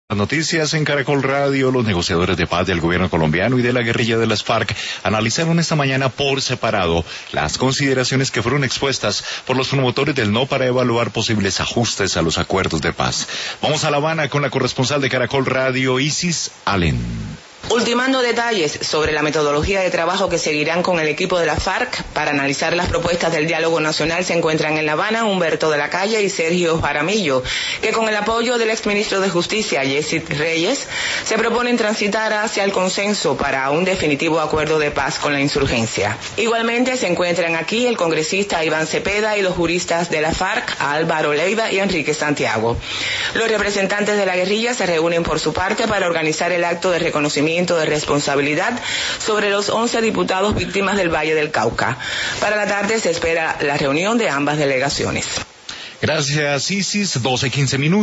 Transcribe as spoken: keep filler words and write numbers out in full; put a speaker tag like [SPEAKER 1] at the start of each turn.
[SPEAKER 1] Las noticias en Caracol Radio. Los negociadores de paz del gobierno colombiano y de la guerrilla de las FARC analizaron esta mañana por separado las consideraciones que fueron expuestas por los promotores del no para evaluar posibles ajustes a los acuerdos de paz. Vamos a La Habana con la corresponsal de Caracol Radio, Isis Allen.
[SPEAKER 2] Ultimando detalles sobre la metodología de trabajo que seguirán con el equipo de la FARC para analizar las propuestas del diálogo nacional se encuentran en La Habana Humberto de la Calle y Sergio Jaramillo, que con el apoyo del exministro de Justicia, Yesid Reyes, se proponen transitar hacia el consenso para un definitivo acuerdo de paz con la insurgencia. Igualmente se encuentran aquí el congresista Iván Cepeda y los juristas de la FARC, Álvaro Leiva y Enrique Santiago. Los representantes de la guerrilla se reúnen por su parte para organizar el acto de reconocimiento de responsabilidad sobre los once diputados víctimas del Valle del Cauca. Para la tarde se espera la reunión de ambas delegaciones.
[SPEAKER 1] Gracias, Isis. doce quince minutos.